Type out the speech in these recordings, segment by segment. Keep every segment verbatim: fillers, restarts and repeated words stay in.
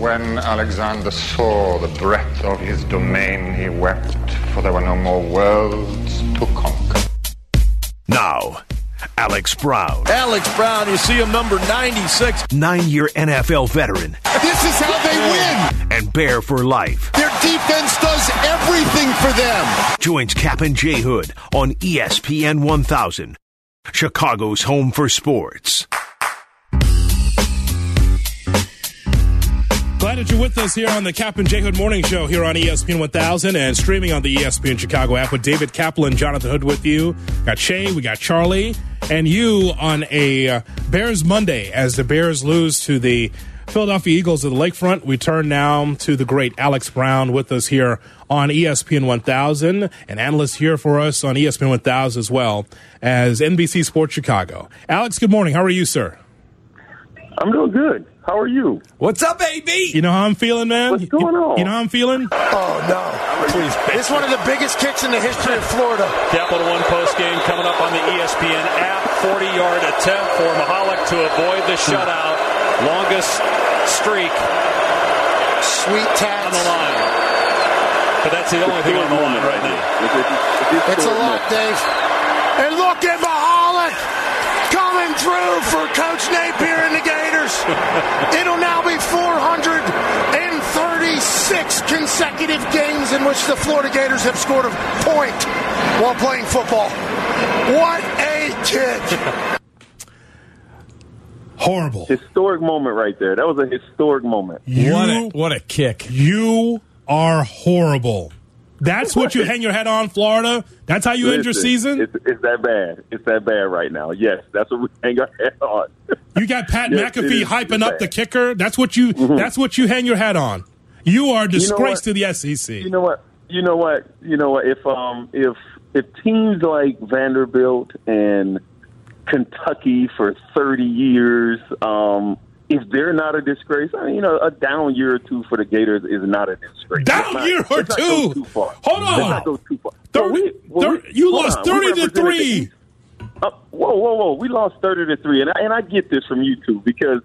When Alexander saw the breadth of his domain, he wept, for there were no more worlds to conquer. Now, Alex Brown. Alex Brown, you see him, number ninety-six. Nine-year N F L veteran. This is how they win. And Bear for life. Their defense does everything for them. Joins Cap and J Hood on E S P N one thousand. Chicago's home for sports. Glad that you're with us here on the Cap and J Hood Morning Show here on E S P N one thousand and streaming on the E S P N Chicago app with David Kaplan, Jonathan Hood with you. Got Shay, we got Charlie, and you on a uh, Bears Monday as the Bears lose to the Philadelphia Eagles of the Lakefront. We turn now to the great Alex Brown with us here on E S P N one thousand, an analyst here for us on E S P N one thousand as well as N B C Sports Chicago. Alex, good morning. How are you, sir? I'm doing good. How are you? What's up, A B? You know how I'm feeling, man? What's going on? You know how I'm feeling? Oh, no. Please. It's one of the biggest kicks in the history of Florida. Capital One postgame coming up on the E S P N app. forty-yard attempt for Mahalik to avoid the shutout. Longest streak. Sweet tats. On the line. But that's the only thing on the line right now. It's a lot, Dave. And look at Mahalik coming through for Coach Napier and the Gators. It'll now be four hundred thirty-six consecutive games in which the Florida Gators have scored a point while playing football. What a kick. Horrible. Historic moment right there. That was a historic moment. You, what, a, what a kick. You are horrible. That's what you hang your head on, Florida? That's how you Listen, end your season? It's, it's that bad. It's that bad right now. Yes, that's what we hang our head on. You got Pat yes, McAfee is, hyping up the kicker? That's what you mm-hmm. That's what you hang your head on. You are a disgrace you know to the S E C. You know what? You know what? You know what? If um if if teams like Vanderbilt and Kentucky for thirty years, um, if they're not a disgrace, I mean, you know, a down year or two for the Gators is not a disgrace. Down not, year or two? Too far. Hold on. Let's not go too far. thirty, well, we, well, thirty, you we, lost on. thirty to three. Uh, whoa, whoa, whoa! We lost thirty to three, and I, and I get this from you two because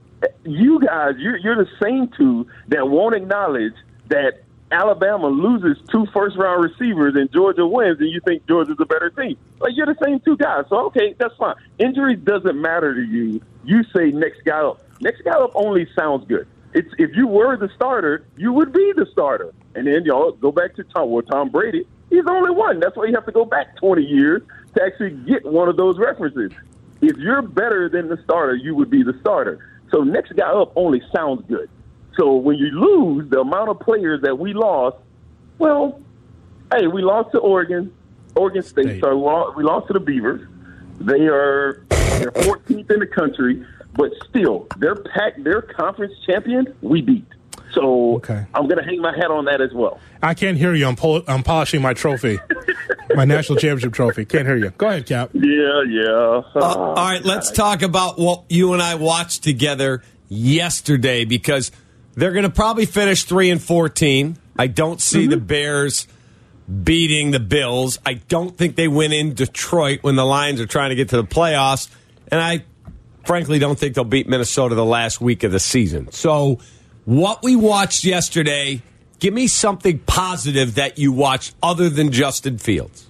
you guys, you're, you're the same two that won't acknowledge that Alabama loses two first-round receivers and Georgia wins, and you think Georgia's a better team. Like, you're the same two guys. So, okay, that's fine. Injuries doesn't matter to you. You say next guy up. Next guy up only sounds good. It's if you were the starter, you would be the starter. And then y'all go back to Tom, well, Tom Brady. He's the only one. That's why you have to go back twenty years to actually get one of those references. If you're better than the starter, you would be the starter. So next guy up only sounds good. So when you lose the amount of players that we lost, well, hey, we lost to Oregon, Oregon State. State. So we lost to the Beavers. They are they're fourteenth in the country, but still, they're packed. They're conference champions. We beat. So okay. I'm going to hang my hat on that as well. I can't hear you. I'm, pol- I'm polishing my trophy, my national championship trophy. Can't hear you. Go ahead, Cap. Yeah, yeah. Uh, all right, let's talk about what you and I watched together yesterday because they're going to probably finish three and fourteen. I don't see mm-hmm. the Bears beating the Bills. I don't think they win in Detroit when the Lions are trying to get to the playoffs, and I frankly don't think they'll beat Minnesota the last week of the season. So what we watched yesterday, give me something positive that you watched other than Justin Fields.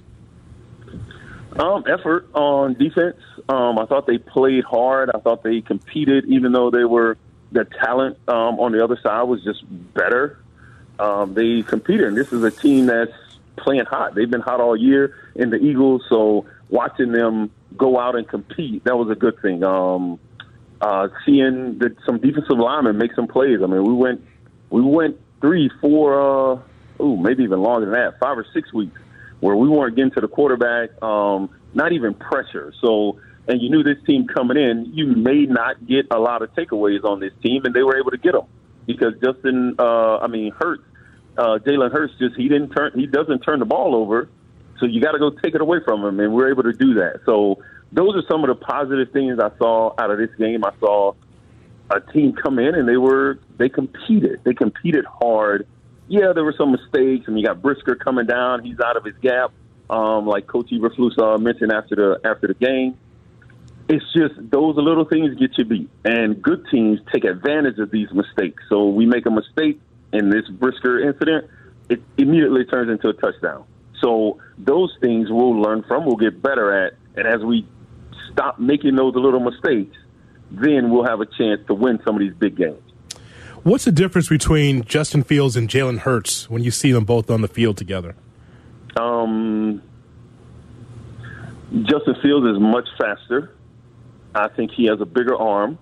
Um, effort on defense. Um, I thought they played hard. I thought they competed, even though they were the talent um, on the other side was just better. Um, they competed, and this is a team that's playing hot. They've been hot all year in the Eagles, so watching them go out and compete, that was a good thing. Um, uh, seeing the, some defensive linemen make some plays. I mean, we went we went three, four, uh, ooh, maybe even longer than that, five or six weeks where we weren't getting to the quarterback, um, not even pressure. So, and you knew this team coming in, you may not get a lot of takeaways on this team, and they were able to get them because Justin, uh, I mean, Hurts, uh, Jalen Hurts, just he didn't turn, he doesn't turn the ball over, so you got to go take it away from him, and we're able to do that. So those are some of the positive things I saw out of this game. I saw a team come in and they were they competed, they competed hard. Yeah, there were some mistakes, and you got Brisker coming down, he's out of his gap, um, like Coach Eberflus uh, mentioned after the after the game. It's just those little things get you beat, and good teams take advantage of these mistakes. So we make a mistake in this Brisker incident, it immediately turns into a touchdown. So those things we'll learn from, we'll get better at, and as we stop making those little mistakes, then we'll have a chance to win some of these big games. What's the difference between Justin Fields and Jalen Hurts when you see them both on the field together? Um, Justin Fields is much faster. I think he has a bigger arm,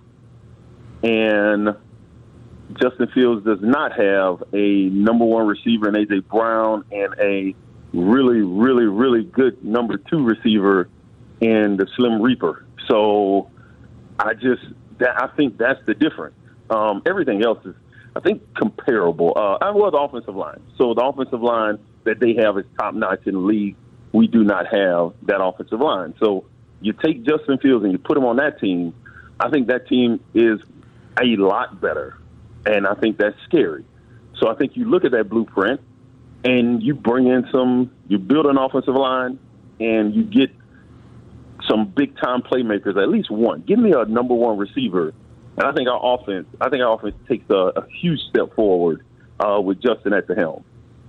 and Justin Fields does not have a number one receiver in A J Brown and a really, really, really good number two receiver in the Slim Reaper. So I just, that, I think that's the difference. Um, everything else is, I think, comparable. Uh, I well, the offensive line. So the offensive line that they have is top-notch in the league. We do not have that offensive line. So you take Justin Fields and you put him on that team, I think that team is a lot better, and I think that's scary. So I think you look at that blueprint, and you bring in some, you build an offensive line, and you get some big-time playmakers, at least one. Give me a number one receiver, and I think our offense, I think our offense takes a, a huge step forward uh, with Justin at the helm.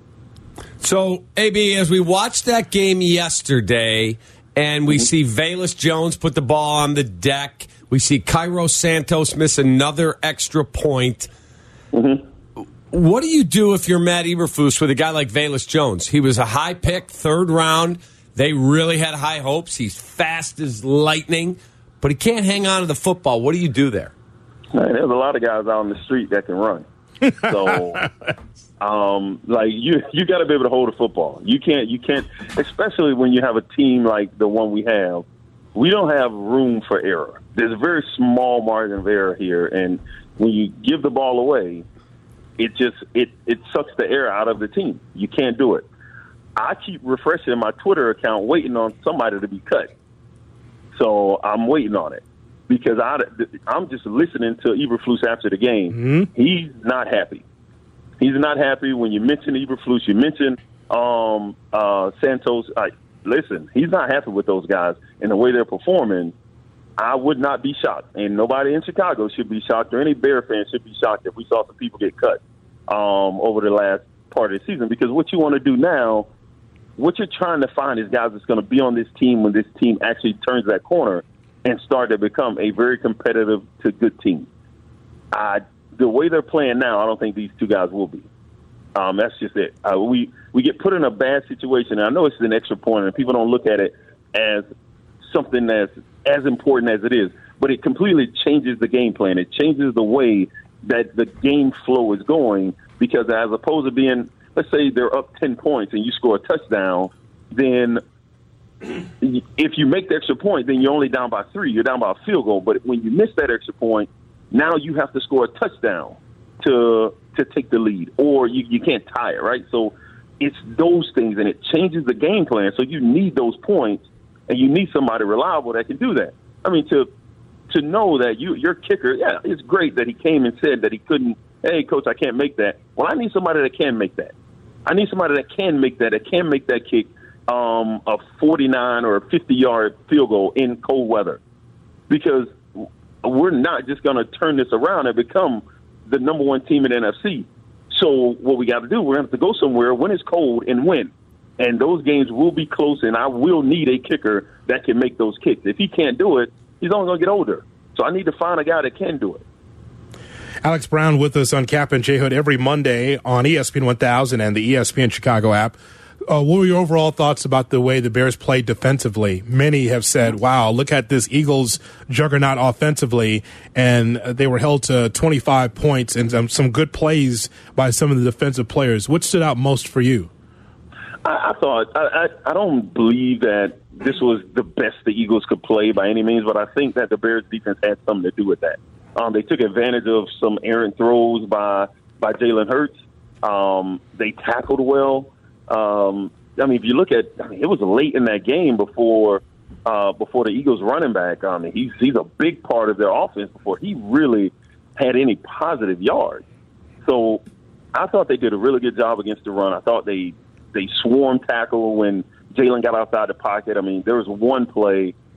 So, A B, as we watched that game yesterday, and we mm-hmm. see Velus Jones put the ball on the deck, we see Cairo Santos miss another extra point. Mm-hmm. What do you do if you're Matt Eberflus with a guy like Velus Jones? He was a high pick, third round. They really had high hopes. He's fast as lightning, but he can't hang on to the football. What do you do there? Man, there's a lot of guys out on the street that can run. So, um, like you, you got to be able to hold a football. You can't, you can't, especially when you have a team like the one we have. We don't have room for error. There's a very small margin of error here, and when you give the ball away, it just it it sucks the air out of the team. You can't do it. I keep refreshing my Twitter account, waiting on somebody to be cut. So I'm waiting on it because I, I'm just listening to Eberflus after the game. Mm-hmm. He's not happy. He's not happy when you mention Eberflus. You mention um, uh, Santos. I, listen, he's not happy with those guys and the way they're performing. I would not be shocked, and nobody in Chicago should be shocked, or any Bear fan should be shocked if we saw some people get cut um, over the last part of the season. Because what you want to do now, what you're trying to find is guys that's going to be on this team when this team actually turns that corner and start to become a very competitive to good team. Uh, the way they're playing now, I don't think these two guys will be. Um, that's just it. Uh, we we get put in a bad situation. And I know it's an extra point, and people don't look at it as something that's as important as it is, but it completely changes the game plan. It changes the way that the game flow is going, because as opposed to being, let's say they're up ten points and you score a touchdown, then if you make the extra point, then you're only down by three. You're down by a field goal. But when you miss that extra point, now you have to score a touchdown to to take the lead, or you, you can't tie it, right? So it's those things, and it changes the game plan. So you need those points, and you need somebody reliable that can do that. I mean, to to know that you your kicker, yeah, it's great that he came and said that he couldn't, hey, coach, I can't make that. Well, I need somebody that can make that. I need somebody that can make that, that can make that kick, um, a forty-nine or a fifty-yard field goal in cold weather. Because we're not just going to turn this around and become the number one team in the N F C. So what we got to do, we're going to have to go somewhere when it's cold and win. And those games will be close, and I will need a kicker that can make those kicks. If he can't do it, he's only going to get older. So I need to find a guy that can do it. Alex Brown with us on Cap and J Hood every Monday on E S P N one thousand and the E S P N Chicago app. Uh, what were your overall thoughts about the way the Bears played defensively? Many have said, wow, look at this Eagles juggernaut offensively, and they were held to twenty-five points and um, some good plays by some of the defensive players. What stood out most for you? I, I thought I, I, I don't believe that this was the best the Eagles could play by any means, but I think that the Bears defense had something to do with that. Um, they took advantage of some errant throws by by Jalen Hurts. Um, they tackled well. Um, I mean, if you look at, I mean, it was late in that game before uh, before the Eagles running back. I mean, he's he's a big part of their offense before he really had any positive yards. So I thought they did a really good job against the run. I thought they they swarmed tackle when Jalen got outside the pocket. I mean, there was one play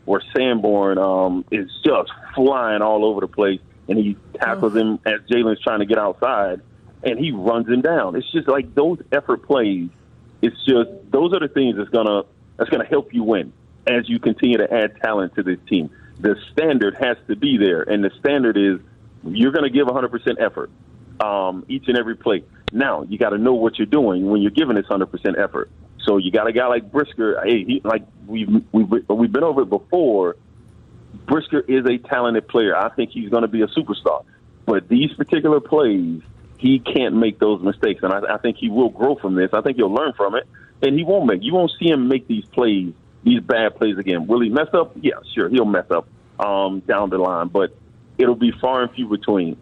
where Sanborn um, is just flying all over the place, and he tackles him as Jalen's trying to get outside, and he runs him down. It's just like those effort plays. It's just those are the things that's gonna that's gonna help you win as you continue to add talent to this team. The standard has to be there, and the standard is you're going to give one hundred percent effort um, each and every play. Now, you got to know what you're doing when you're giving this one hundred percent effort. So you got a guy like Brisker. Hey, he, like we've, we've we've been over it before. Brisker is a talented player. I think he's going to be a superstar. But these particular plays, he can't make those mistakes, and I, I think he will grow from this. I think he'll learn from it, and he won't make. You won't see him make these plays. These bad plays again. Will he mess up? Yeah, sure, he'll mess up um, down the line, but it'll be far and few between.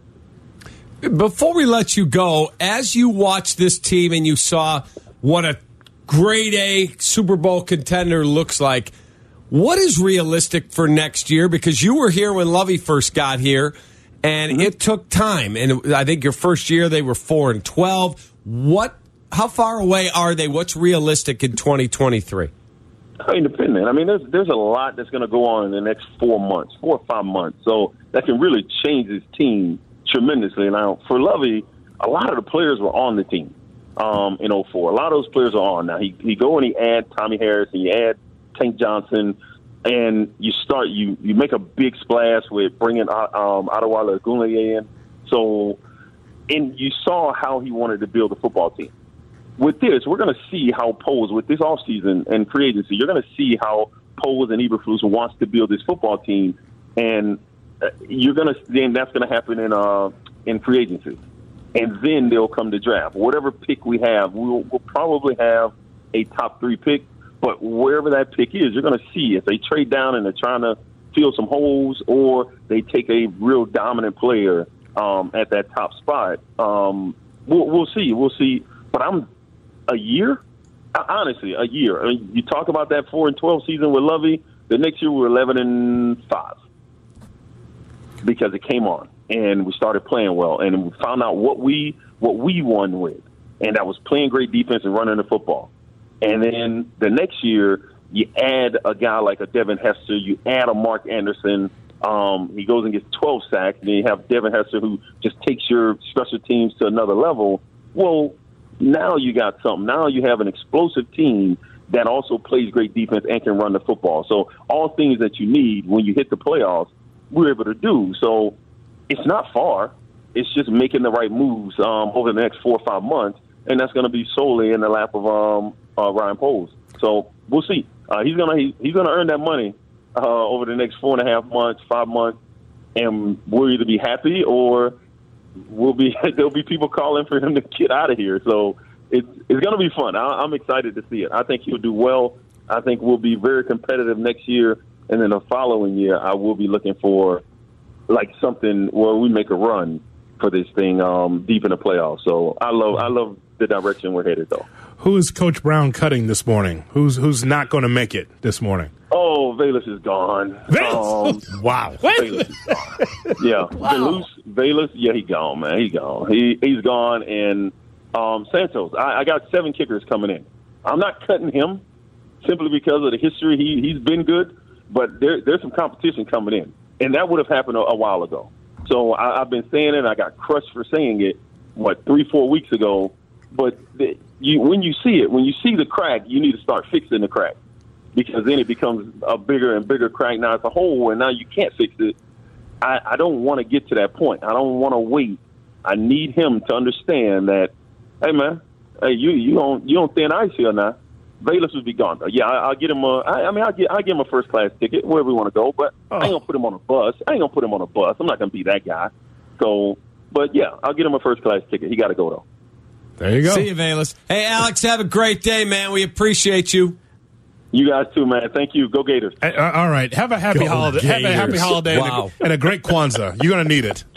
Before we let you go, as you watch this team and you saw what a grade A Super Bowl contender looks like, what is realistic for next year? Because you were here when Lovie first got here, and mm-hmm. it took time. And I think your first year they were four and twelve. What? How far away are they? What's realistic in twenty twenty-three? Independent. I mean, there's there's a lot that's going to go on in the next four months, four or five months. So that can really change his team tremendously. Now, for Lovie, a lot of the players were on the team um, in oh four. A lot of those players are on now. He he go and he add Tommy Harris and you add Tank Johnson, and you start you you make a big splash with bringing um, Adewale Ogunleye in. So, and you saw how he wanted to build a football team. With this, we're going to see how Poles, with this offseason and free agency, you're going to see how Poles and Eberflus wants to build this football team, and you're going to then that's going to happen in uh in free agency, and then they'll come to draft. Whatever pick we have, we'll, we'll probably have a top three pick, but wherever that pick is, you're going to see if they trade down and they're trying to fill some holes, or they take a real dominant player um, at that top spot. Um, we'll, we'll see. We'll see. But I'm. A year? Honestly, a year. I mean, you talk about that four and twelve season with Lovie. The next year we were eleven and five because it came on and we started playing well and we found out what we what we won with, and that was playing great defense and running the football. And then the next year you add a guy like a Devin Hester, you add a Mark Anderson. Um, he goes and gets twelve sacks, and then you have Devin Hester who just takes your special teams to another level. Well, now you got something. Now you have an explosive team that also plays great defense and can run the football. So all things that you need when you hit the playoffs, we're able to do. So it's not far. It's just making the right moves um, over the next four or five months, and that's going to be solely in the lap of um, uh, Ryan Poles. So we'll see. Uh, he's gonna he, he's gonna earn that money uh, over the next four and a half months, five months, and we'll either be happy or Will be there'll be people calling for him to get out of here. So it's it's going to be fun. I, I'm excited to see it. I think he'll do well. I think we'll be very competitive next year, and then the following year, I will be looking for like something where we make a run for this thing um, deep in the playoffs. So I love I love the direction we're headed, though. Who is Coach Brown cutting this morning? Who's who's not going to make it this morning? Oh, Velus is gone. Velus? Um, wow. Velus is gone. Yeah, wow. Velus, Velus, yeah, he gone, man. He gone. He he's gone. And um, Santos, I, I got seven kickers coming in. I'm not cutting him simply because of the history. He he's been good, but there there's some competition coming in, and that would have happened a, a while ago. So I, I've been saying it, and I got crushed for saying it. What three, four weeks ago? But the, you, when you see it, when you see the crack, you need to start fixing the crack, because then it becomes a bigger and bigger crack. Now it's a hole, and now you can't fix it. I, I don't want to get to that point. I don't want to wait. I need him to understand that, hey man, hey you you don't you don't thin ice here now. Velus will be gone though. Yeah, I, I'll get him a. I, I mean, I'll get I'll give him a first class ticket wherever we want to go. But oh. I ain't gonna put him on a bus. I ain't gonna put him on a bus. I'm not gonna be that guy. So, but yeah, I'll get him a first class ticket. He got to go though. There you go. See you, Velus. Hey, Alex, have a great day, man. We appreciate you. You guys too, man. Thank you. Go Gators. Uh, all right. Have a happy Go holiday. Gators. Have a happy holiday wow. and, a, and a great Kwanzaa. You're going to need it.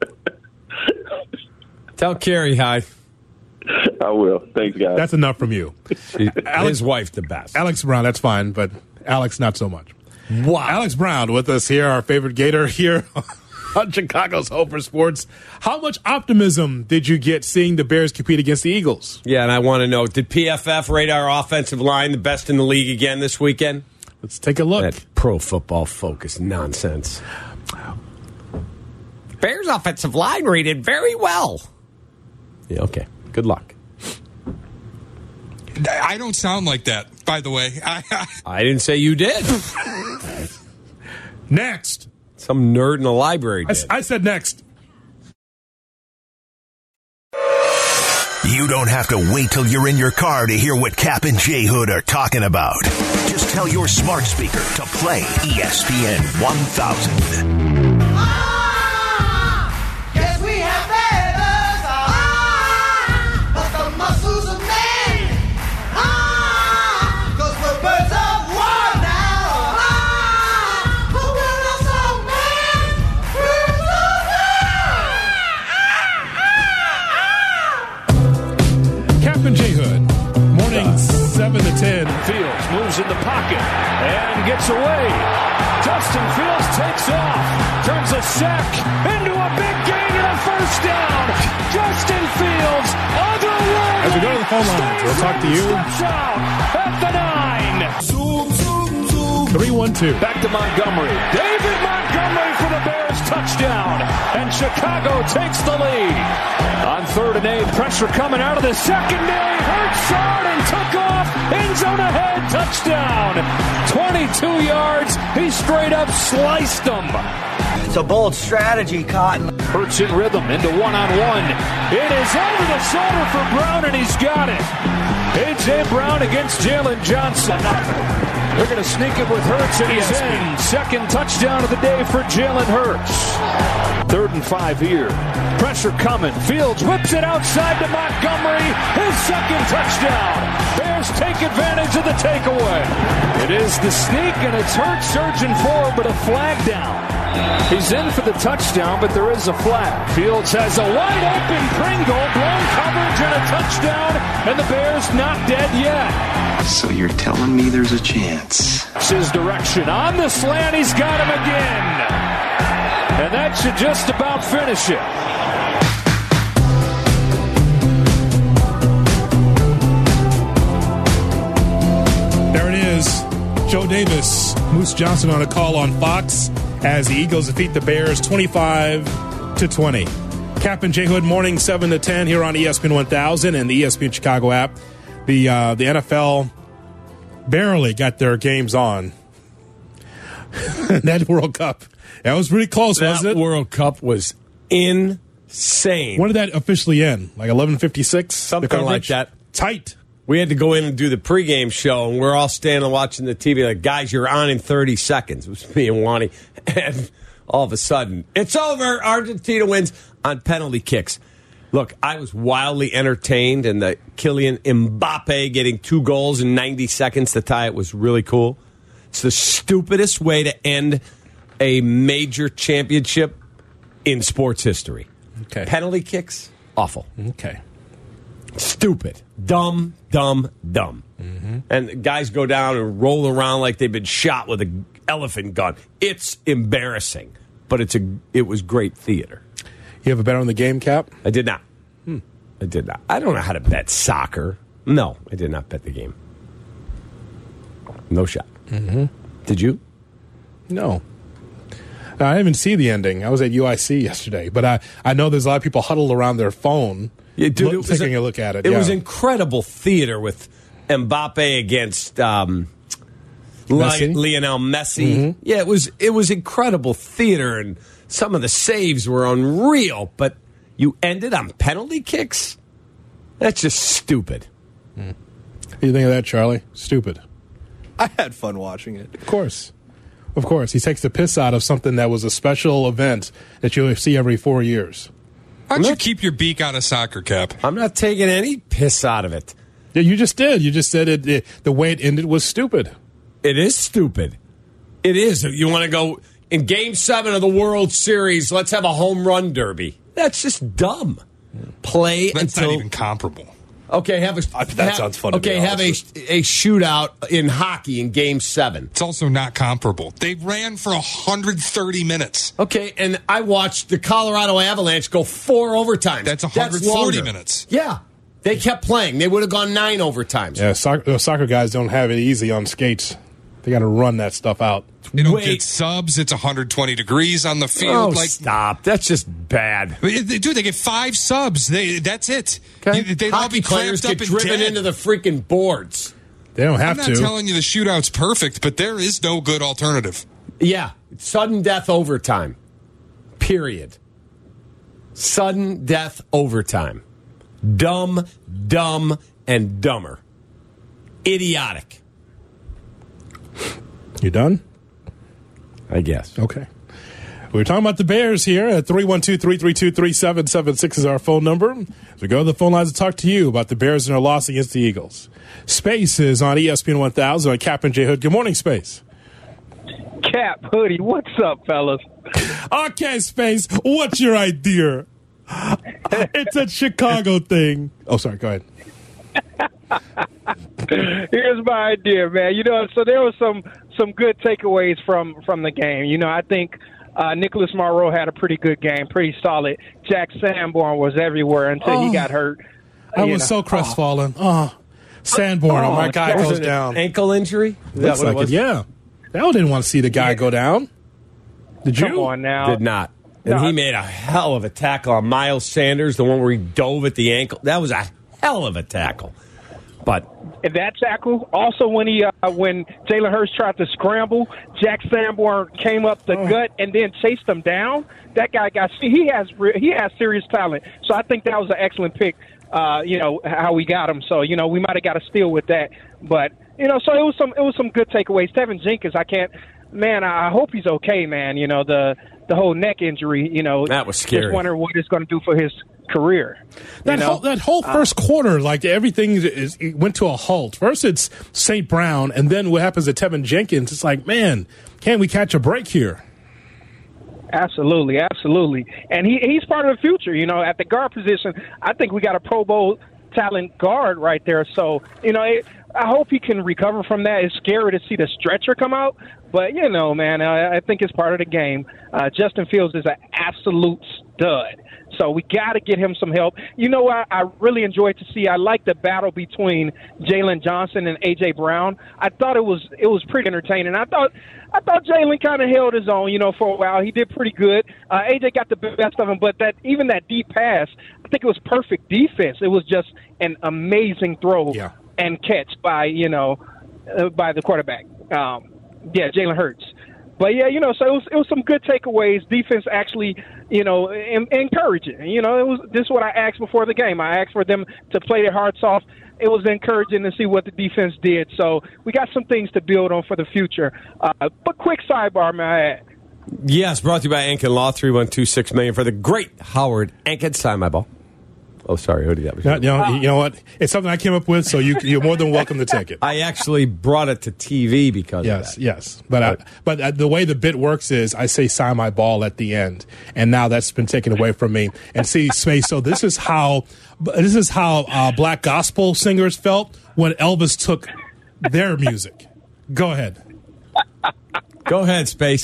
Tell Carrie hi. I will. Thanks, guys. That's enough from you. She, Alex, his wife, the best. Alex Brown, that's fine, but Alex, not so much. Wow. Alex Brown with us here, our favorite Gator here on Chicago's Home for Sports. How much optimism did you get seeing the Bears compete against the Eagles? Yeah, and I want to know, did P F F rate our offensive line the best in the league again this weekend? Let's take a look. That Pro Football Focus nonsense. Bears offensive line rated very well. Yeah, okay. Good luck. I don't sound like that, by the way. I, I, I didn't say you did. Next. Some nerd in the library did. I, I said next. You don't have to wait till you're in your car to hear what Cap and J Hood are talking about. Just tell your smart speaker to play E S P N one thousand. Ah, yes, we have bears. Ah, but the muscles of men. Ah, cause we're birds of war now. Ah, but we're also men. Birds of war. Cap and J Hood. Morning seven to ten. Fields moves in the pocket and gets away. Justin Fields takes off, turns a sack into a big gain and a first down. Justin Fields, otherworldly. As we go to the phone lines, we'll talk to you. Touchdown at the nine. three one two. Back to Montgomery. David Montgomery for the Bears touchdown. And Chicago takes the lead. On third and eight, pressure coming out of the secondary. Hurts shot and took off. End zone ahead. Touchdown. twenty-two yards. He straight up sliced them. It's a bold strategy, Cotton. Hurts in rhythm into one-on-one. It is over the shoulder for Brown, and he's got it. A J. Brown against Jalen Johnson. They're going to sneak it with Hurts, and he's in. Second touchdown of the day for Jalen Hurts. Third and five here. Pressure coming. Fields whips it outside to Montgomery. His second touchdown. Bears take advantage of the takeaway. It is the sneak, and it's Hurts surging forward, but a flag down. He's in for the touchdown, but there is a flag. Fields has a wide-open Pringle, blown coverage, and a touchdown, and the Bears not dead yet. So you're telling me there's a chance? It's his direction. On the slant, he's got him again. And that should just about finish it. There it is. Joe Davis, Moose Johnson on a call on Fox as the Eagles defeat the Bears twenty-five to twenty. Cap and J Hood, morning seven to ten here on E S P N one thousand and the E S P N Chicago app. The uh, the N F L barely got their games on. That World Cup. That was pretty close, that wasn't it? World Cup was insane. When did that officially end? Like eleven fifty-six? Something like that. Tight. We had to go in and do the pregame show, and we're all standing watching the T V like, guys, you're on in thirty seconds. It was me and Wani. And all of a sudden, it's over. Argentina wins on penalty kicks. Look, I was wildly entertained, and the Kylian Mbappe getting two goals in ninety seconds to tie it was really cool. It's the stupidest way to end a major championship in sports history. Okay. Penalty kicks, awful. Okay. Stupid. Dumb, dumb, dumb. Mm-hmm. And guys go down and roll around like they've been shot with an elephant gun. It's embarrassing, but it's a. It was great theater. You have a bet on the game, Cap? I did not. Hmm. I did not. I don't know how to bet soccer. No, I did not bet the game. No shot. Mm-hmm. Did you? No. I didn't even see the ending. I was at U I C yesterday, but I, I know there's a lot of people huddled around their phone yeah, dude, look, taking a, a look at it. It yeah. was incredible theater with Mbappe against um, Messi? Lionel Messi. Mm-hmm. Yeah, it was it was incredible theater, and some of the saves were unreal, but you ended on penalty kicks? That's just stupid. Mm. What do you think of that, Charlie? Stupid. I had fun watching it. Of course. Of course. He takes the piss out of something that was a special event that you see every four years. Why don't you keep your beak out of soccer, Cap? I'm not taking any piss out of it. Yeah, you just did. You just said it, it, the way it ended was stupid. It is stupid. It is. You want to go in Game seven of the World Series, let's have a home run derby. That's just dumb. Play That's until... not even comparable. Okay, have a I, that have, sounds fun. Okay, to have a, a shootout in hockey in Game Seven. It's also not comparable. They ran for one hundred thirty minutes. Okay, and I watched the Colorado Avalanche go four overtimes. That's one hundred forty minutes. Yeah, they kept playing. They would have gone nine overtimes. Yeah, soccer, soccer guys don't have it easy on skates. They got to run that stuff out. They don't Wait. get subs. It's one hundred twenty degrees on the field. Oh, like, stop. That's just bad. They, dude, they get five subs. They, that's it. Okay. You, they'd all Hockey be players cramped get up and driven dead. into the freaking boards. They don't have I'm not to. telling you the shootout's perfect, but there is no good alternative. Yeah. Sudden death overtime. Period. Sudden death overtime. Dumb, dumb, and dumber. Idiotic. You done? I guess. Okay. We're talking about the Bears here at three one two, three three two, three seven seven six is our phone number. As we go to the phone lines to talk to you about the Bears and their loss against the Eagles. Space is on E S P N one thousand on Cap and J Hood. Good morning, Space. Cap, Hoodie, what's up, fellas? Okay, Space, what's your idea? It's a Chicago thing. Oh, sorry, go ahead. Here's my idea, man. You know, so there was some some good takeaways from from the game. You know, I think uh, Nicholas Monroe had a pretty good game, pretty solid. Jack Sanborn was everywhere until Oh, he got hurt. I You was know. so crestfallen. Oh, Sanborn, oh, my guy Was goes it down. an ankle injury? Is that Looks what it like it, was? yeah. I didn't want to see the guy go down. Did you? Come on now. Did not. And No. he made a hell of a tackle on Miles Sanders, the one where he dove at the ankle. That was a hell of a tackle. But And that tackle, also when he uh, when Jalen Hurts tried to scramble, Jack Sanborn came up the gut and then chased him down. That guy got he has he has serious talent. So I think that was an excellent pick. Uh, you know how we got him. So you know we might have got a steal with that, but you know so it was some it was some good takeaways. Tevin Jenkins, I can't. Man, I hope he's okay, man. You know the the whole neck injury. You know That was scary. Just wonder what it's going to do for his career. That you know? whole that whole first quarter, like everything is it went to a halt. First, it's Saint Brown, and then what happens to Tevin Jenkins? It's like, man, can't we catch a break here? Absolutely, absolutely. And he he's part of the future, you know, at the guard position. I think we got a Pro Bowl talent guard right there. So, you know, it, I hope he can recover from that. It's scary to see the stretcher come out. But, you know, man, I, I think it's part of the game. Uh, Justin Fields is an absolute stud. So we got to get him some help. You know what I really enjoyed to see? I like the battle between Jalen Johnson and A J. Brown. I thought it was it was pretty entertaining. I thought I thought Jalen kind of held his own, you know, for a while. He did pretty good. Uh, A J got the best of him, but that even that deep pass, I think it was perfect defense. It was just an amazing throw Yeah. and catch by, you know, uh, by the quarterback. Um, yeah, Jalen Hurts. But, yeah, you know, so it was, it was some good takeaways. Defense actually, you know, em- encouraging. You know, it was this is what I asked before the game. I asked for them to play their hearts off. It was encouraging to see what the defense did. So we got some things to build on for the future. Uh, but quick sidebar, may I add? yes, brought to you by Ankin Law, three one two six million for the great Howard Ankin. Sign my ball. Oh, sorry, Hoodie. That was You know, you know what? It's something I came up with, so you, you're more than welcome to take it. I actually brought it to T V because Yes, of that. yes. But I, but uh, the way the bit works is I say sign my ball at the end, and now that's been taken away from me. And see, Space. So this is how this is how uh, black gospel singers felt when Elvis took their music. Go ahead. Go ahead, Space.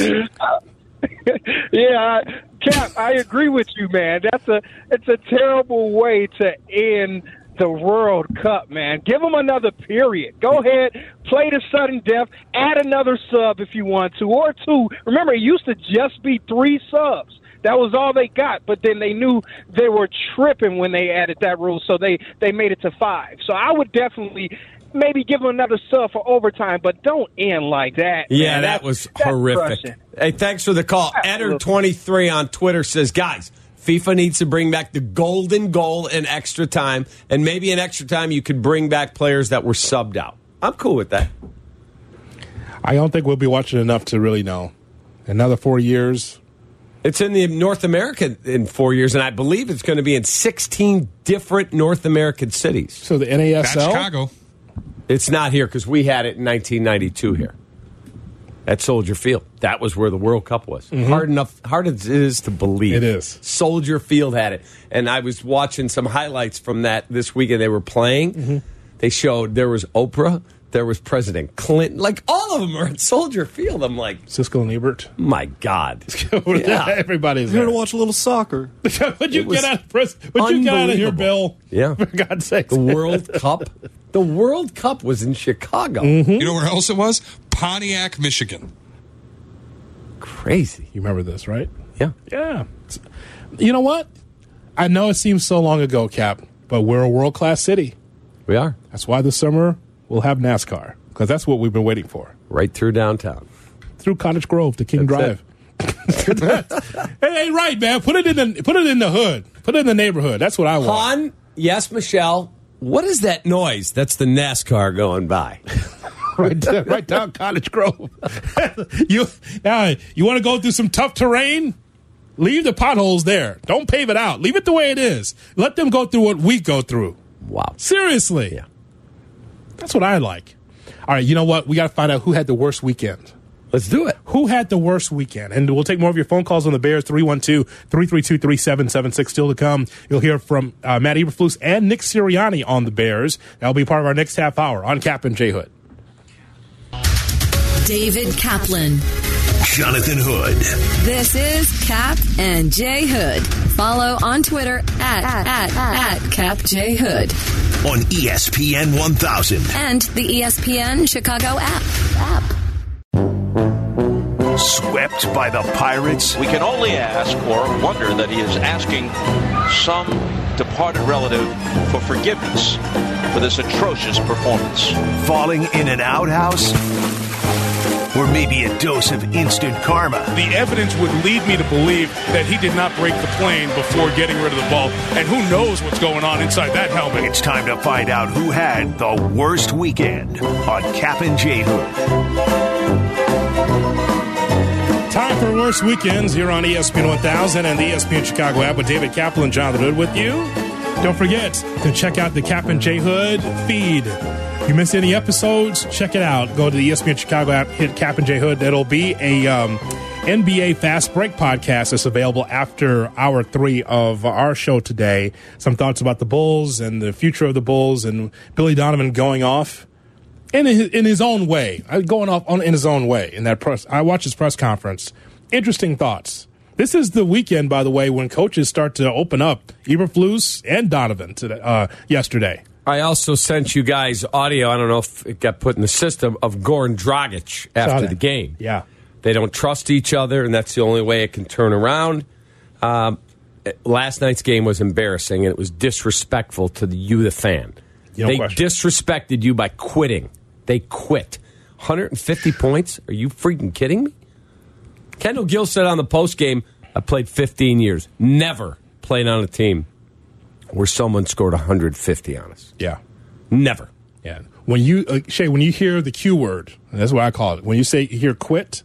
Yeah, Cap, I agree with you, man. That's a it's a terrible way to end the World Cup, man. Give them another period. Go ahead, play the sudden death, add another sub if you want to, or two. Remember, it used to just be three subs. That was all they got, but then they knew they were tripping when they added that rule, so they, they made it to five. So I would definitely maybe give them another sub for overtime, but don't end like that. Yeah, man. that That's- was that's horrific. crushing. Hey, thanks for the call. Eder twenty-three on Twitter says, guys, FIFA needs to bring back the golden goal in extra time, and maybe in extra time you could bring back players that were subbed out. I'm cool with that. I don't think we'll be watching enough to really know. Another four years. It's in the North America in four years, and I believe it's going to be in sixteen different North American cities. So the N A S L? That's Chicago. It's not here because we had it in nineteen ninety-two here at Soldier Field. That was where the World Cup was. Mhm. Hard enough, hard as it is to believe. It is. Soldier Field had it, and I was watching some highlights from that this weekend. They were playing. Mm-hmm. They showed there was Oprah, there was President Clinton. Like all of them are at Soldier Field. I'm like, Cisco and Ebert. my God, Everybody's Here there. to watch a little soccer. Would you It was get out of prison? Would you get out of here, unbelievable. Bill? Yeah, For God's sake. the World Cup. The World Cup was in Chicago. Mm-hmm. You know where else it was? Pontiac, Michigan. Crazy. You remember this, right? Yeah. Yeah. You know what? I know it seems so long ago, Cap, but we're a world-class city. We are. That's why this summer we'll have NASCAR, because that's what we've been waiting for. Right through downtown. Through Cottage Grove to King That's Drive. It ain't right, man. Put it in the put it in the hood. Put it in the neighborhood. That's what I want. Han, yes, Michelle. What is that noise? That's the NASCAR going by. right, down, right down Cottage Grove. you now you want to go through some tough terrain? Leave the potholes there. Don't pave it out. Leave it the way it is. Let them go through what we go through. Wow. Seriously. Yeah. That's what I like. All right, you know what? We got to find out who had the worst weekend. Let's do it. Who had the worst weekend? And we'll take more of your phone calls on the Bears, three one two, three three two, three seven seven six. Still to come. You'll hear from uh, Matt Eberflus and Nick Sirianni on the Bears. That'll be part of our next half hour on Cap and J Hood. David Kaplan. Jonathan Hood. This is Cap and J Hood. Follow on Twitter at, at, at, at Cap J Hood. On E S P N one thousand. And the E S P N Chicago app. app. Swept by the Pirates? We can only ask or wonder that he is asking some departed relative for forgiveness for this atrocious performance. Falling in an outhouse? Or maybe a dose of instant karma? The evidence would lead me to believe that he did not break the plane before getting rid of the ball. And who knows what's going on inside that helmet. It's time to find out who had the worst weekend on Cap and J Hood. Time for Worst Weekends here on E S P N one thousand and the E S P N Chicago app with David Kaplan and Jonathan Hood with you. Don't forget to check out the Cap and J Hood feed. You missed any episodes? Check it out. Go to the E S P N Chicago app, hit Cap and J Hood. That'll be a um, N B A Fast Break podcast that's available after hour three of our show today. Some thoughts about the Bulls and the future of the Bulls and Billy Donovan going off in his, in his own way, going off on, in his own way. In that press, I watched his press conference. Interesting thoughts. This is the weekend, by the way, when coaches start to open up. Eberflus and Donovan today, uh, yesterday. I also sent you guys audio, I don't know if it got put in the system, of Goran Dragic after the game. Yeah. They don't trust each other, and that's the only way it can turn around. Um, last night's game was embarrassing, and it was disrespectful to the, you, the fan. No they question. disrespected you by quitting. They quit. one hundred fifty points? Are you freaking kidding me? Kendall Gill said on the postgame, I played fifteen years. Never played on a team where someone scored one hundred fifty on us. Yeah. Never. Yeah. When you, uh, Shay, when you hear the Q word, and that's what I call it, when you say you hear quit,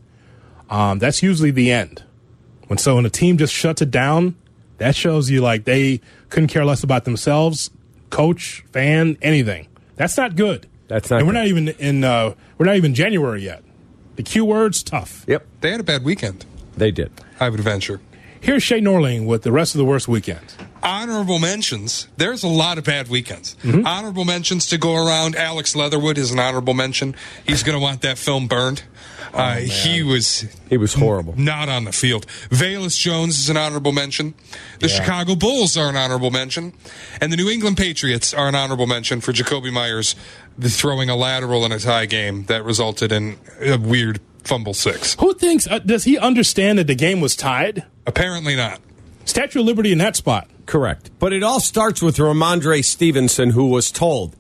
um, that's usually the end. When so when a team just shuts it down, that shows you like they couldn't care less about themselves, coach, fan, anything. That's not good. That's not and good. we're not even in uh, we're not even January yet. The Q word's tough. Yep. They had a bad weekend, They did. I would venture. Here's Shay Norling with the rest of the worst weekend. Honorable mentions. There's a lot of bad weekends. Mm-hmm. Honorable mentions to go around. Alex Leatherwood is an honorable mention. He's going to want that film burned. Oh, uh, he was He was horrible. not on the field. Valus Jones is an honorable mention. The Yeah. Chicago Bulls are an honorable mention. And the New England Patriots are an honorable mention for Jacoby Myers throwing a lateral in a tie game that resulted in a weird fumble six. Who thinks, uh, does he understand that the game was tied? Apparently not. Statue of Liberty in that spot. Correct. But it all starts with Ramondre Stevenson, who was told,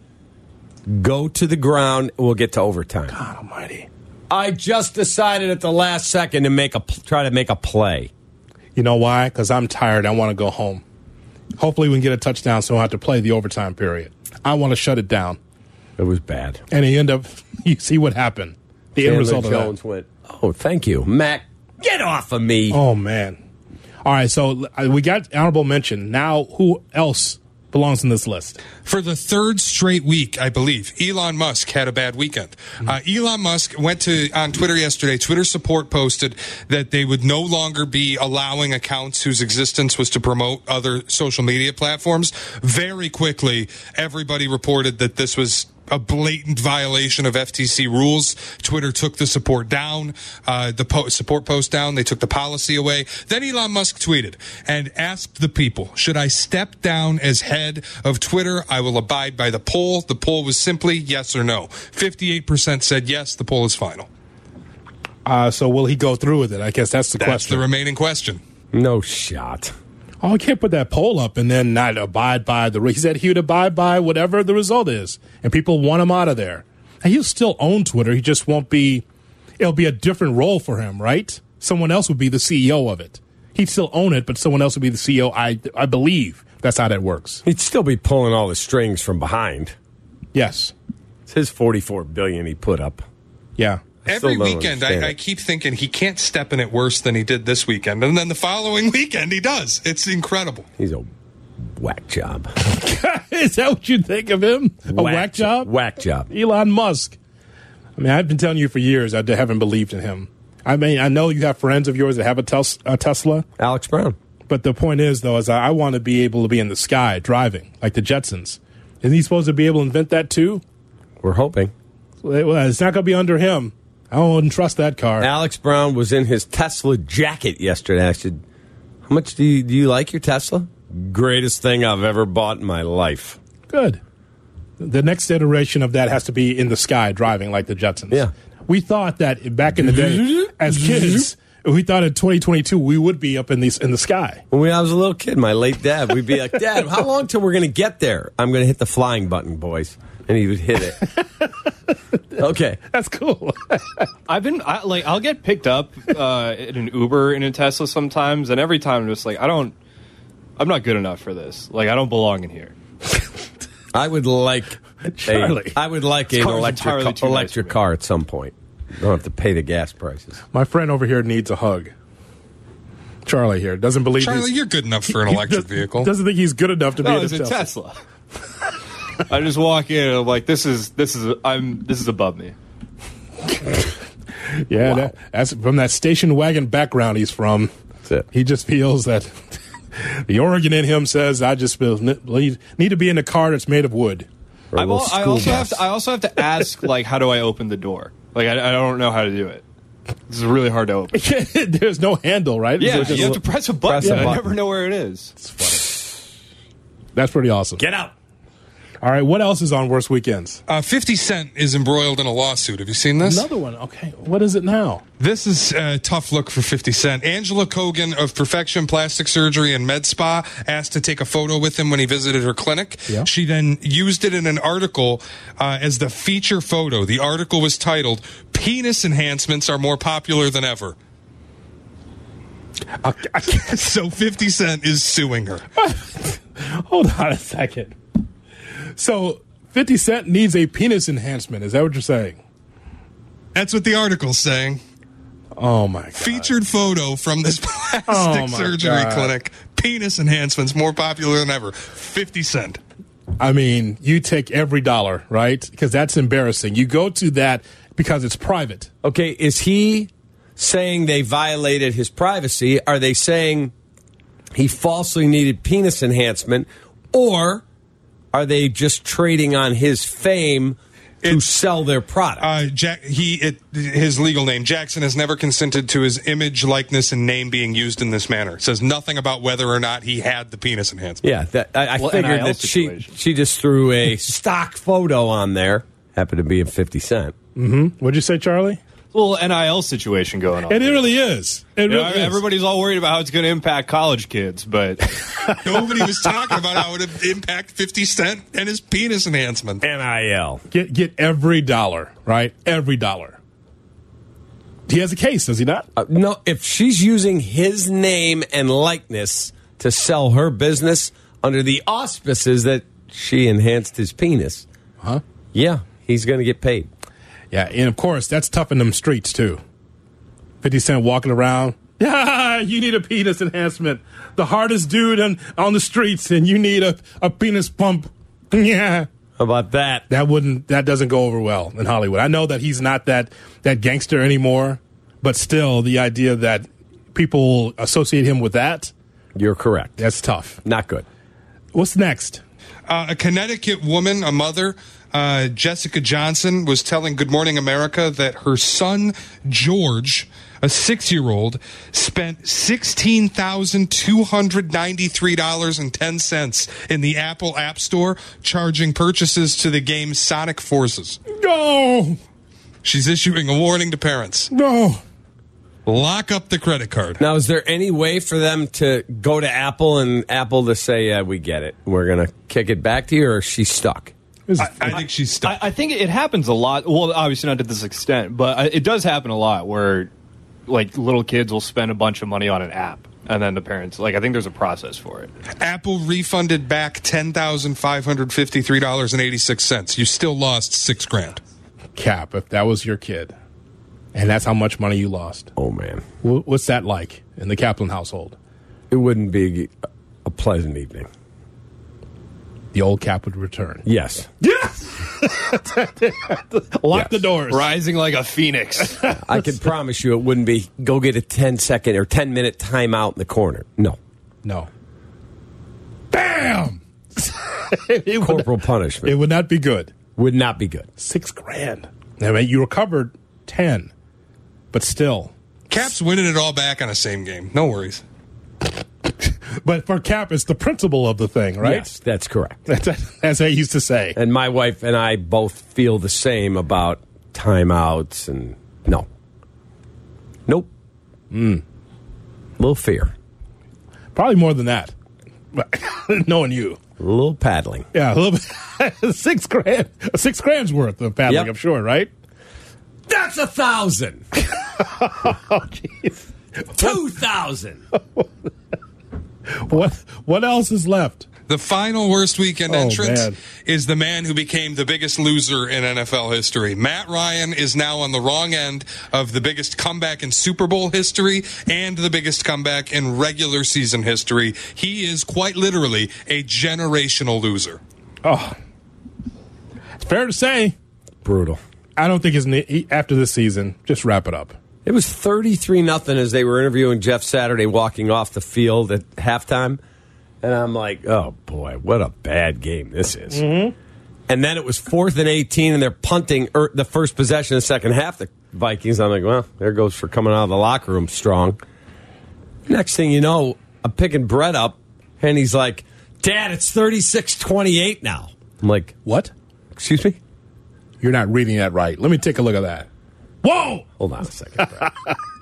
go to the ground, we'll get to overtime. God almighty. I just decided at the last second to make a try to make a play. You know why? Because I'm tired. I want to go home. Hopefully we can get a touchdown so I don't have to play the overtime period. I want to shut it down. It was bad. And he end up, you see what happened. The end Chandler result of Jones that. went, oh, thank you. Mac, get off of me. Oh, man. All right, so uh, we got honorable mention. Now, who else belongs in this list? For the third straight week, I believe, Elon Musk had a bad weekend. Mm-hmm. Uh, Elon Musk went to on Twitter yesterday. Twitter support posted that they would no longer be allowing accounts whose existence was to promote other social media platforms. Very quickly, everybody reported that this was a blatant violation of F T C rules. Twitter took the support down, uh, the po- support post down. They took the policy away. Then Elon Musk tweeted and asked the people, should I step down as head of Twitter? I will abide by the poll. The poll was simply yes or no. fifty-eight percent said yes. The poll is final. Uh, so will he go through with it? I guess that's the That's question. the remaining question. No shot. Oh, I can't put that poll up and then not abide by the. He said he would abide by whatever the result is, and people want him out of there. And he'll still own Twitter. He just won't be. It'll be a different role for him, right? Someone else would be the C E O of it. He'd still own it, but someone else would be the C E O. I I believe that's how that works. He'd still be pulling all the strings from behind. Yes, it's his forty-four billion he put up. Yeah. Every weekend, I, I keep thinking he can't step in it worse than he did this weekend. And then the following weekend, he does. It's incredible. He's a whack job. Is that what you think of him? A whack, whack job? Whack job. Elon Musk. I mean, I've been telling you for years I haven't believed in him. I mean, I know you have friends of yours that have a, tes- a Tesla. Alex Brown. But the point is, though, is I, I want to be able to be in the sky driving, like the Jetsons. Isn't he supposed to be able to invent that, too? We're hoping. Well, it's not going to be under him. I wouldn't trust that car. Alex Brown was in his Tesla jacket yesterday. I said, how much do you, do you like your Tesla? Greatest thing I've ever bought in my life. Good. The next iteration of that has to be in the sky driving like the Jetsons. Yeah. We thought that back in the day, as kids, we thought in twenty twenty-two we would be up in, these, in the sky. When I was a little kid, my late dad, we'd be like, Dad, how long till we're going to get there? I'm going to hit the flying button, boys. And he would hit it. Okay, that's cool. I've been I, like, I'll get picked up uh, in an Uber in a Tesla sometimes, and every time I'm just like, I don't, I'm not good enough for this. Like, I don't belong in here. I would like, Charlie. a, I would like This an car is electric entirely ca- too nice electric for me. car at some point. You don't have to pay the gas prices. My friend over here needs a hug. Charlie here doesn't believe. Charlie, he's, you're good enough for an he electric does, vehicle. Doesn't think he's good enough to No, be it's in a a Tesla. Tesla. I just walk in and I'm like, this is this is I'm this is above me. Yeah, Wow. that, that's from that station wagon background he's from. That's it. He just feels that the Oregon in him says, "I just feel need, need to be in a car that's made of wood." Or a I've little al- I school also bus. have to I also have to ask, like, how do I open the door? Like, I, I don't know how to do it. This is really hard to open. There's no handle, right? Yeah, So it's just- you have to press a button. press a and I button. never know where it is. It's funny. That's pretty awesome. Get out. All right, what else is on Worst Weekends? Uh, fifty Cent is embroiled in a lawsuit. Have you seen this? Another one. Okay, what is it now? This is a tough look for fifty Cent. Angela Kogan of Perfection Plastic Surgery and Med Spa asked to take a photo with him when he visited her clinic. Yeah. She then used it in an article uh, as the feature photo. The article was titled, "Penis Enhancements Are More Popular Than Ever." I, I can't. So fifty Cent is suing her. Hold on a second. So fifty Cent needs a penis enhancement. Is that what you're saying? That's what the article's saying. Oh, my God. Featured photo from this plastic Oh, my surgery God. clinic. Penis enhancements more popular than ever. fifty Cent. I mean, you take every dollar, right? Because that's embarrassing. You go to that because it's private. Okay, is he saying they violated his privacy? Are they saying he falsely needed penis enhancement? Or are they just trading on his fame to It- sell their product? Uh, Jack, he, it, his legal name, Jackson, has never consented to his image, likeness, and name being used in this manner. It says nothing about whether or not he had the penis enhancement. yeah, that, I, I Well, figured N I L that she, situation. she just threw a stock photo on there. Happened to be of fifty Cent. What'd you say, Charlie? Little N I L situation going on. It really is. It You know, really is. everybody's all worried about how it's going to impact college kids, but Nobody was talking about how it would impact fifty Cent and his penis enhancement. N I L. Get, get every dollar, right? Every dollar. He has a case, does he not? Uh, no, if she's using his name and likeness to sell her business under the auspices that she enhanced his penis, Huh? yeah, he's going to get paid. Yeah, and of course, that's tough in them streets, too. fifty Cent walking around. Yeah, you need a penis enhancement. The hardest dude on, on the streets, and you need a, a penis pump. Yeah. How about that? That wouldn't that doesn't go over well in Hollywood. I know that he's not that that gangster anymore, but still the idea that people associate him with that, You're correct. that's tough. Not good. What's next? Uh, a Connecticut woman, a mother, uh, Jessica Johnson, was telling Good Morning America that her son, George, a six-year-old, spent sixteen thousand two hundred ninety-three dollars and ten cents in the Apple App Store, charging purchases to the game Sonic Forces. No, She's issuing a warning to parents. no. Lock up the credit card. Now, is there any way for them to go to Apple and Apple to say, yeah, we get it, we're going to kick it back to you, or is she stuck? I, I think she's stuck. I, I think it happens a lot. Well, obviously not to this extent, but it does happen a lot where, like, little kids will spend a bunch of money on an app, and then the parents, like, I think there's a process for it. Apple refunded back ten thousand five hundred fifty-three dollars and eighty-six cents. You still lost six grand. Cap, if that was your kid, and that's how much money you lost. Oh, man. What's that like in the Kaplan household? It wouldn't be a pleasant evening. The old Cap would return. Yes. Yes! Lock Yes. the doors. Rising like a phoenix. I can promise you it wouldn't be go get a ten second or ten minute timeout in the corner. No. No. Bam! It Corporal would, punishment. it would not be good. Would not be good. Six grand. I mean, you recovered ten, but still. Cap's winning it all back on a same game. No worries. But for Cap, it's the principle of the thing, right? Yes, that's correct. That's, as I used to say. And my wife and I both feel the same about timeouts and no. Nope. Mm. Little fear. Probably more than that. But knowing you. A little paddling. Yeah, a little bit. six grand. Six grand's worth of paddling, Yep. I'm sure, right? That's a thousand. Oh, jeez. Two thousand. What what else is left? The final worst weekend Oh, entrance man. is the man who became the biggest loser in N F L history. Matt Ryan is now on the wrong end of the biggest comeback in Super Bowl history and the biggest comeback in regular season history. He is quite literally a generational loser. Oh, it's fair to say. Brutal. I don't think his he, after this season. Just wrap it up. It was thirty-three nothing as they were interviewing Jeff Saturday walking off the field at halftime. And I'm like, oh, boy, what a bad game this is. Mm-hmm. And then it was fourth and eighteen, and they're punting er, the first possession of the second half, the Vikings. I'm like, well, there goes for coming out of the locker room strong. Next thing you know, I'm picking Brett up, and he's like, Dad, it's thirty-six twenty-eight now. I'm like, what? Excuse me? You're not reading that right. Let me take a look at that. Whoa! Hold on a second, Brett.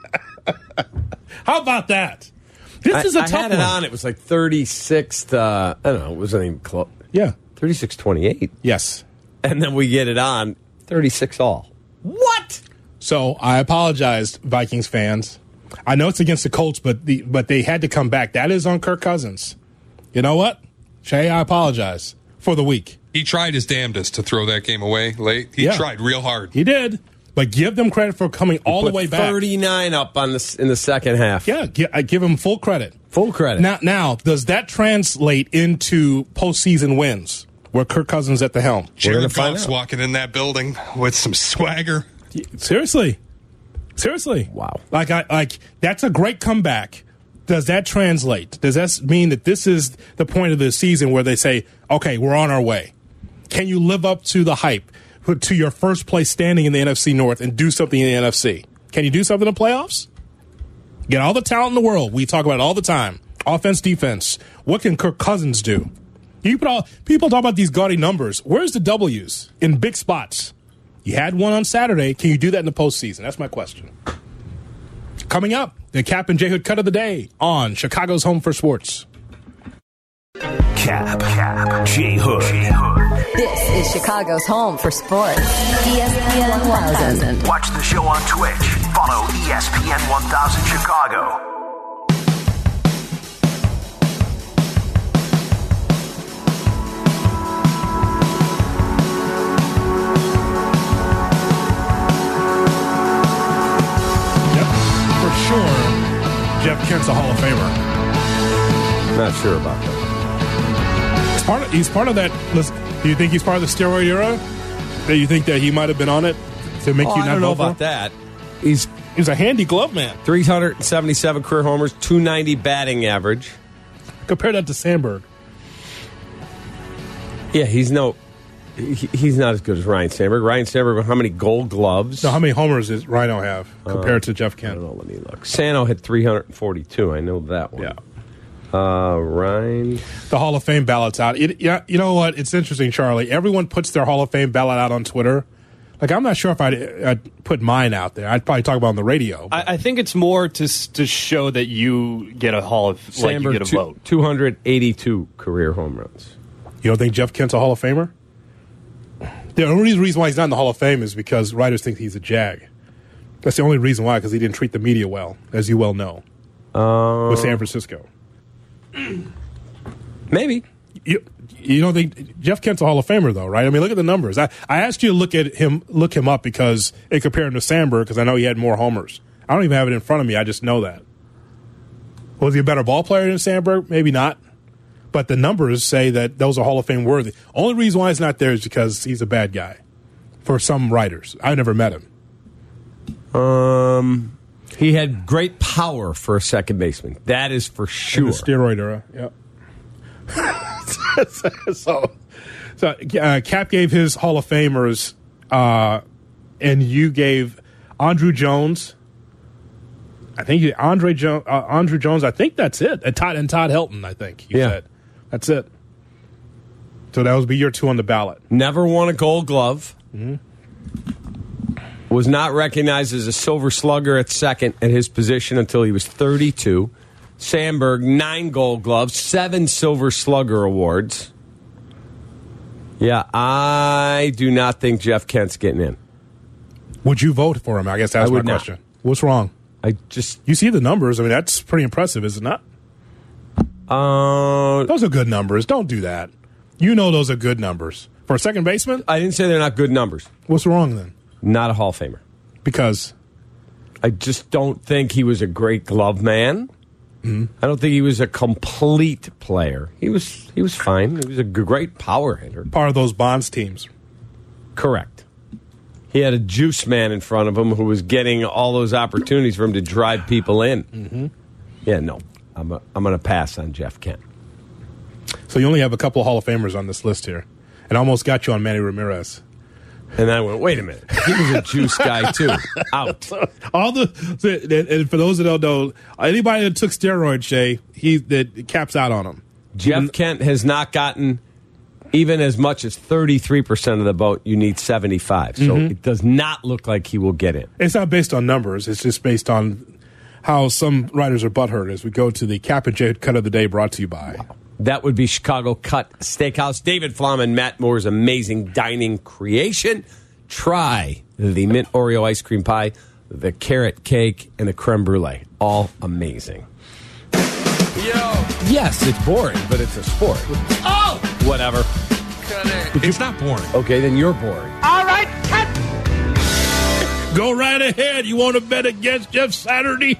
How about that? This I, is a I tough had it one. on. It was like thirty-six to, I don't know, it wasn't even close. Yeah. thirty-six twenty-eight. Yes. And then we get it on thirty-six all. What? So I apologized, Vikings fans. I know it's against the Colts, but the but they had to come back. That is on Kirk Cousins. You know what? Shay, I apologize for the week. He tried his damnedest to throw that game away late. He Yeah. tried real hard. He did. But give them credit for coming all the Put way back. thirty-nine up on the, in the second half. Yeah, gi- I give him full credit. Full credit. Now, now, does that translate into postseason wins where Kirk Cousins at the helm? Jared Goff's walking in that building with some swagger. Seriously, seriously. Wow. Like, I like that's a great comeback. Does that translate? Does that mean that this is the point of the season where they say, "Okay, we're on our way"? Can you live up to the hype, to your first place standing in the N F C North, and do something in the N F C? Can you do something in the playoffs? Get all the talent in the world. We talk about it all the time. Offense, defense. What can Kirk Cousins do? You put all, people talk about these gaudy numbers. Where's the W's in big spots? You had one on Saturday. Can you do that in the postseason? That's my question. Coming up, the Cap and J Hood cut of the day on Chicago's Home for Sports. Cap, Cap, J Hood. This is Chicago's home for sports. E S P N one thousand. Watch the show on Twitch. Follow E S P N one thousand Chicago. Yep, for sure, Jeff Kent's a Hall of Famer. Not sure about that. He's part of, he's part of that. Listen, do you think he's part of the steroid era? Do you think that he might have been on it to make Oh, you I not don't know vote for him? about that. He's He's a handy glove man. three hundred seventy-seven career homers, two ninety batting average. Compare that to Sandberg. Yeah, he's no, he, he's not as good as Ryan Sandberg. Ryan Sandberg, how many Gold Gloves? So how many homers does Rhino have compared Uh, to Jeff I Kent? don't know. Let me look. Sano had three hundred forty-two. I know that one. Yeah. Uh, Ryan. The Hall of Fame ballot's out. It, yeah, you know what? It's interesting, Charlie. Everyone puts their Hall of Fame ballot out on Twitter. Like, I'm not sure if I'd, I'd put mine out there. I'd probably talk about it on the radio. I, I think it's more to s- to show that you get a Hall of like you Sandberg, get a two, vote. two hundred eighty-two career home runs. You don't think Jeff Kent's a Hall of Famer? The only reason why he's not in the Hall of Fame is because writers think he's a Jag. That's the only reason why, because he didn't treat the media well, as you well know, uh, with San Francisco. Maybe. You, you don't think Jeff Kent's a Hall of Famer, though, right? I mean, look at the numbers. I, I asked you to look at him, look him up because it compared him to Sandberg because I know he had more homers. I don't even have it in front of me. I just know that. Was he a better ball player than Sandberg? Maybe not. But the numbers say that those are Hall of Fame worthy. Only reason why he's not there is because he's a bad guy. For some writers, I never met him. Um, he had great power for a second baseman. That is for sure. In the steroid era, yep. so, so uh, Cap gave his Hall of Famers, uh, and you gave Andrew Jones. I think you, Andre jo- uh, Andrew Jones. I think that's it. And Todd and Todd Helton. I think you yeah. said that's it. So that would be your two on the ballot. Never won a Gold Glove. Mm-hmm. Was not recognized as a Silver Slugger at second at his position until he was thirty-two. Sandberg, nine Gold Gloves, seven Silver Slugger awards. Yeah, I do not think Jeff Kent's getting in. Would you vote for him? I guess that's I my would not. question. What's wrong? I just you see the numbers. I mean, that's pretty impressive, is it not? Uh, those are good numbers. Don't do that. You know those are good numbers for a second baseman. I didn't say they're not good numbers. What's wrong then? Not a Hall of Famer. Because I just don't think he was a great glove man. Mm-hmm. I don't think he was a complete player. He was he was fine. He was a great power hitter. Part of those Bonds teams. Correct. He had a juice man in front of him who was getting all those opportunities for him to drive people in. Mm-hmm. Yeah, no. I'm a, I'm going to pass on Jeff Kent. So you only have a couple of Hall of Famers on this list here. And almost got you on Manny Ramirez. And I went, wait a minute. He was a juice guy, too. Out. All the and for those that don't know, anybody that took steroids, Shay, he that caps out on him. Jeff mm-hmm. Kent has not gotten even as much as thirty-three percent of the vote. You need seventy-five. So mm-hmm. it does not look like he will get in. It's not based on numbers. It's just based on how some writers are butthurt as we go to the Cap and J Cut of the Day brought to you by. Wow. That would be Chicago Cut Steakhouse. David Flom and Matt Moore's amazing dining creation. Try the mint Oreo ice cream pie, the carrot cake, and the creme brulee. All amazing. Yo. Yes, it's boring, but it's a sport. Oh! Whatever. Cut it. It's not boring. Okay, then you're boring. All right, cut. Go right ahead. You want to bet against Jeff Saturday?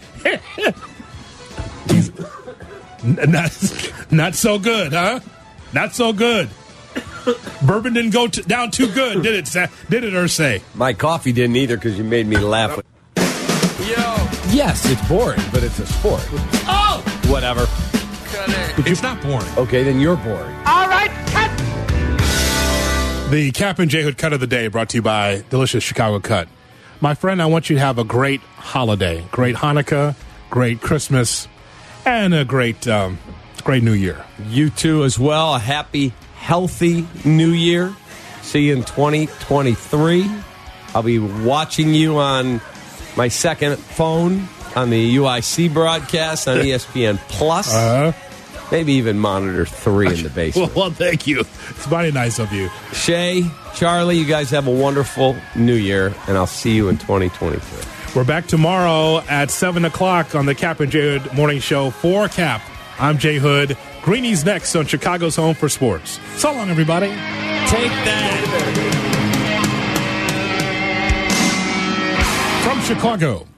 Not, not so good, huh? Not so good. Bourbon didn't go t- down too good, did it? Sa- did it, Ursay? My coffee didn't either because you made me laugh. Yo. Yes, it's boring, but it's a sport. Oh. Whatever. Cut it. It's not boring. Okay, then you're boring. All right, cut. The Cap and J Hood Cut of the Day brought to you by Delicious Chicago Cut. My friend, I want you to have a great holiday, great Hanukkah, great Christmas, and a great, um, great New Year. You too as well. A happy, healthy New Year. See you in twenty twenty-three. I'll be watching you on my second phone on the U I C broadcast on E S P N Plus. Uh-huh. Maybe even monitor three in the basement. Well, well, thank you. It's mighty nice of you. Shay, Charlie, you guys have a wonderful New Year, and I'll see you in twenty twenty-three. We're back tomorrow at seven o'clock on the Cap and J Hood Morning Show for Cap. I'm Jay Hood. Greenie's next on Chicago's Home for Sports. So long, everybody. Take that. From Chicago,